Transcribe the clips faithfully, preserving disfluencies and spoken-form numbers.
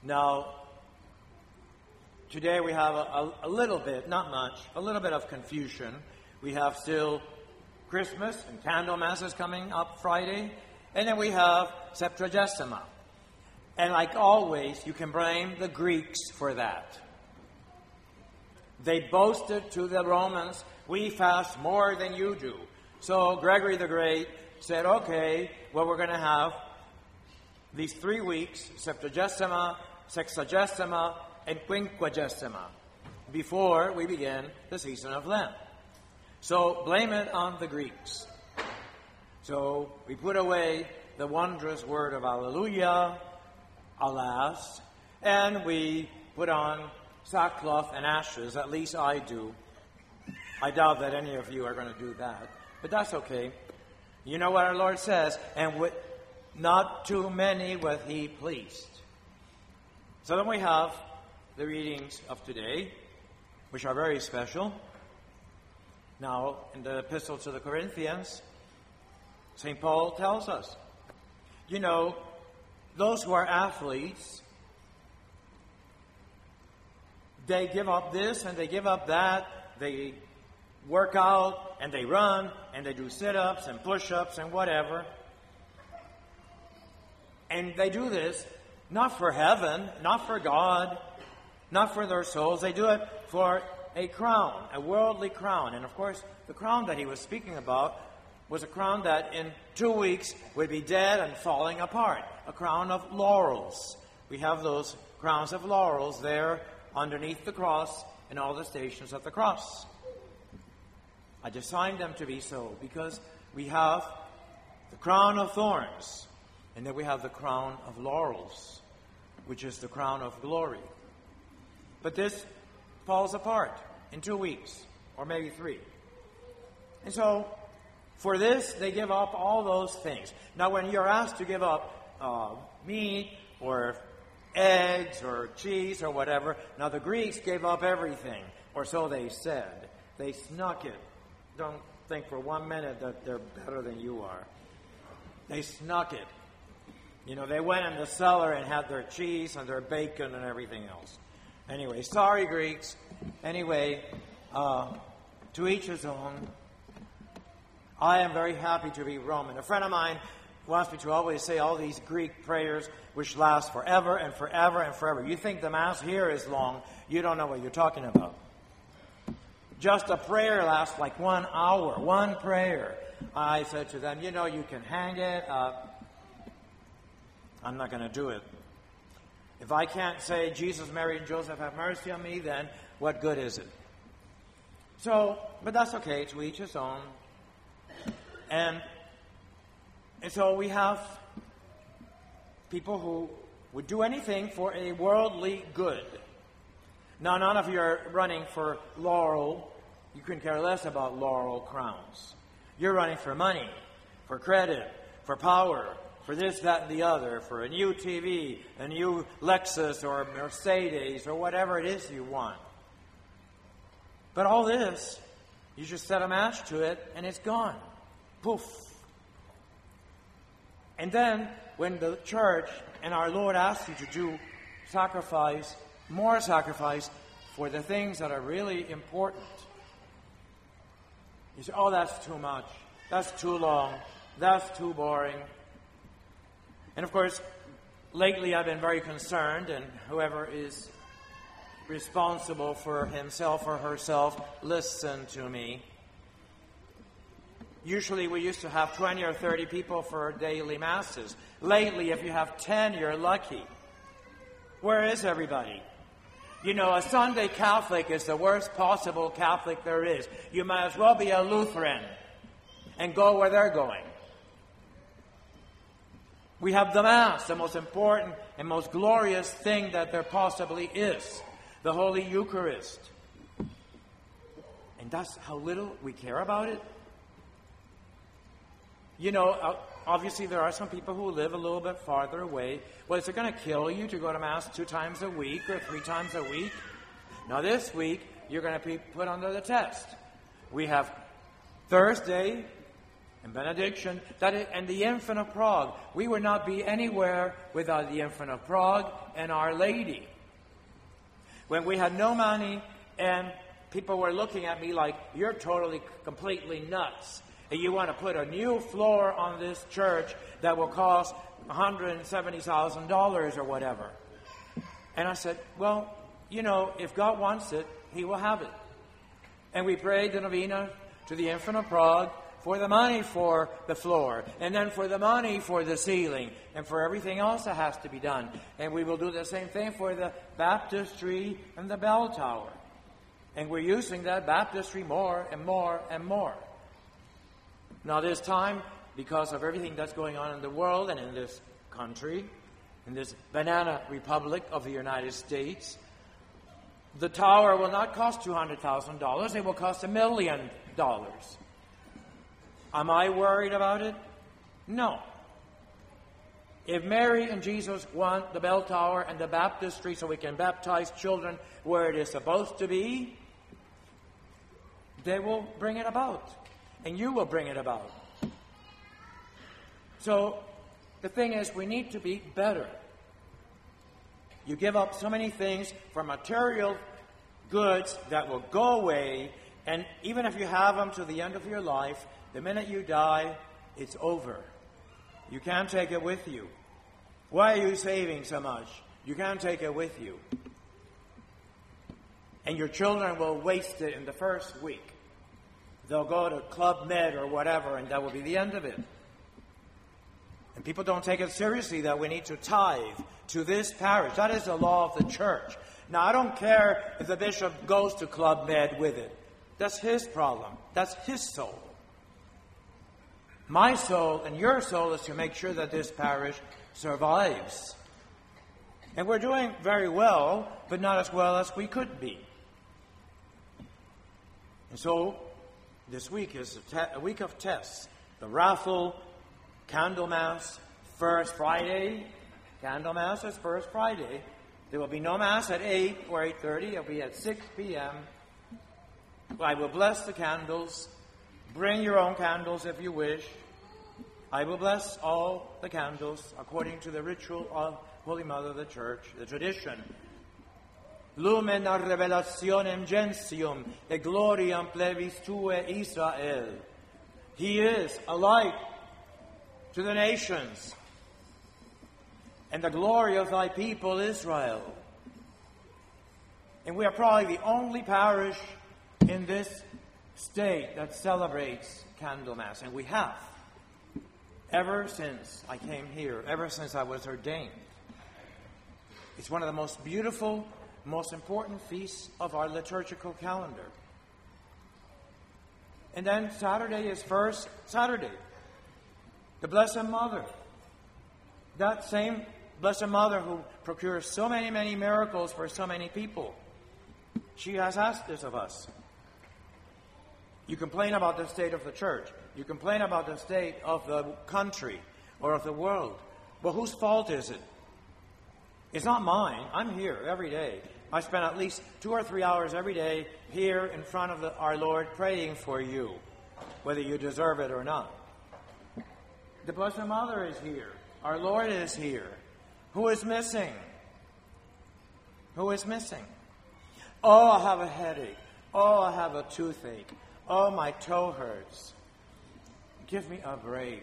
Now, today we have a, a, a little bit, not much, a little bit of confusion. We have still Christmas and candle masses coming up Friday, and then we have Septuagesima. And like always, you can blame the Greeks for that. They boasted to the Romans, we fast more than you do. So Gregory the Great said, okay, well, we're going to have these three weeks, Septuagesima, Sexagesima, and Quinquagesima, before we begin the season of Lent. So blame it on the Greeks. So we put away the wondrous word of Alleluia, alas, and we put on sackcloth and ashes. At least I do. I doubt that any of you are going to do that, but that's okay. You know what our Lord says, and with not too many was he pleased. So then we have the readings of today, which are very special. Now, in the Epistle to the Corinthians, Saint Paul tells us, you know, those who are athletes, they give up this and they give up that. They work out and they run and they do sit-ups and push-ups and whatever. And they do this not for heaven, not for God, not for their souls. They do it for a crown, a worldly crown. And of course, the crown that he was speaking about was a crown that in two weeks would be dead and falling apart. A crown of laurels. We have those crowns of laurels there underneath the cross in all the stations of the cross. I designed them to be so because we have the crown of thorns and then we have the crown of laurels, which is the crown of glory. But this falls apart in two weeks or maybe three. And so for this, they give up all those things. Now, when you're asked to give up uh, meat or eggs or cheese or whatever, now the Greeks gave up everything, or so they said. They snuck it. Don't think for one minute that they're better than you are. They snuck it. You know, they went in the cellar and had their cheese and their bacon and everything else. Anyway, sorry, Greeks. Anyway, uh, to each his own. I am very happy to be Roman. A friend of mine wants me to always say all these Greek prayers which last forever and forever and forever. You think the Mass here is long, you don't know what you're talking about. Just a prayer lasts like one hour, one prayer. I said to them, you know, you can hang it up. I'm not going to do it. If I can't say, Jesus, Mary, and Joseph, have mercy on me, then what good is it? So, but that's okay, to each his own. And, and so we have people who would do anything for a worldly good. Now, none of you are running for laurel. You couldn't care less about laurel crowns. You're running for money, for credit, for power, for this, that, and the other, for a new T V, a new Lexus or Mercedes or whatever it is you want. But all this, you just set a match to it and it's gone. Poof. And then, when the church and our Lord asks you to do sacrifice, more sacrifice for the things that are really important, you say, oh, that's too much. That's too long. That's too boring. And of course, lately I've been very concerned, and whoever is responsible for himself or herself, listen to me. Usually we used to have twenty or thirty people for daily masses. Lately, if you have ten, you're lucky. Where is everybody? You know, a Sunday Catholic is the worst possible Catholic there is. You might as well be a Lutheran and go where they're going. We have the Mass, the most important and most glorious thing that there possibly is, the Holy Eucharist. And that's how little we care about it. You know, obviously there are some people who live a little bit farther away. Well, is it going to kill you to go to Mass two times a week or three times a week? Now this week, you're going to be put under the test. We have Thursday, and benediction, that it, and the Infant of Prague. We would not be anywhere without the Infant of Prague and Our Lady. When we had no money and people were looking at me like, you're totally, completely nuts. And you want to put a new floor on this church that will cost one hundred seventy thousand dollars or whatever. And I said, well, you know, if God wants it, He will have it. And we prayed the novena to the Infant of Prague for the money for the floor, and then for the money for the ceiling, and for everything else that has to be done. And we will do the same thing for the baptistry and the bell tower. And we're using that baptistry more and more and more. Now this time, because of everything that's going on in the world and in this country, in this banana republic of the United States, the tower will not cost two hundred thousand dollars. It will cost a million dollars. Am I worried about it? No. If Mary and Jesus want the bell tower and the baptistry so we can baptize children where it is supposed to be, they will bring it about. And you will bring it about. So, the thing is, we need to be better. You give up so many things for material goods that will go away, and even if you have them to the end of your life, the minute you die, it's over. You can't take it with you. Why are you saving so much? You can't take it with you. And your children will waste it in the first week. They'll go to Club Med or whatever, and that will be the end of it. And people don't take it seriously that we need to tithe to this parish. That is the law of the church. Now, I don't care if the bishop goes to Club Med with it. That's his problem. That's his soul. My soul and your soul is to make sure that this parish survives. And we're doing very well, but not as well as we could be. And so, this week is a, te- a week of tests. The raffle, Candlemas, First Friday. Candlemas is First Friday. There will be no Mass at eight or eight thirty. It will be at six p.m. I will bless the candles. Bring your own candles if you wish. I will bless all the candles according to the ritual of Holy Mother of the Church, the tradition. Lumen a revelationem gentium et gloriam plebis tuae Israel. He is a light to the nations, and the glory of thy people Israel. And we are probably the only parish in this state that celebrates Candlemas, and we have ever since I came here, ever since I was ordained. It's one of the most beautiful, most important feasts of our liturgical calendar. And then Saturday is First Saturday, the Blessed Mother. That same Blessed Mother who procures so many, many miracles for so many people. She has asked this of us. You complain about the state of the church. You complain about the state of the country or of the world. But whose fault is it? It's not mine. I'm here every day. I spend at least two or three hours every day here in front of the, our Lord praying for you, whether you deserve it or not. The Blessed Mother is here. Our Lord is here. Who is missing? Who is missing? Oh, I have a headache. Oh, I have a toothache. Oh, my toe hurts. Give me a break.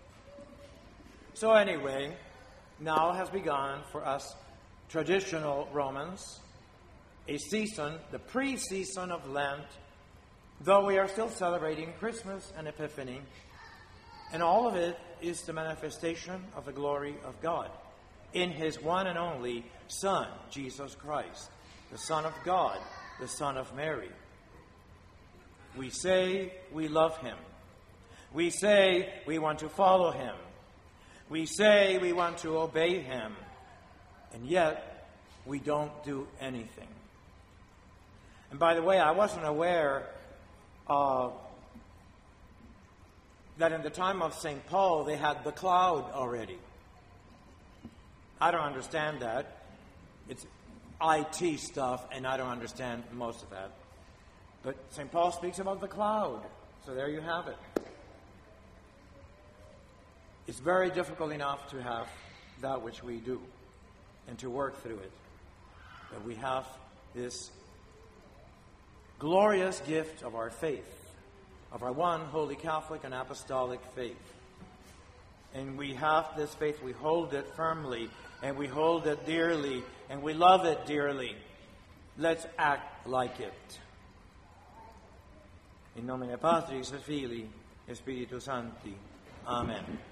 So anyway, now has begun for us traditional Romans a season, the pre-season of Lent, though we are still celebrating Christmas and Epiphany, and all of it is the manifestation of the glory of God in His one and only Son, Jesus Christ, the Son of God, the Son of Mary. We say we love Him. We say we want to follow Him. We say we want to obey Him. And yet, we don't do anything. And by the way, I wasn't aware uh, that in the time of Saint Paul, they had the cloud already. I don't understand that. It's I T stuff, and I don't understand most of that. But Saint Paul speaks about the cloud. So there you have it. It's very difficult enough to have that which we do and to work through it. But we have this glorious gift of our faith, of our one holy Catholic and apostolic faith. And we have this faith, we hold it firmly, and we hold it dearly, and we love it dearly. Let's act like it. In nomine Patris et Filii et Spiritus Sancti. Amen.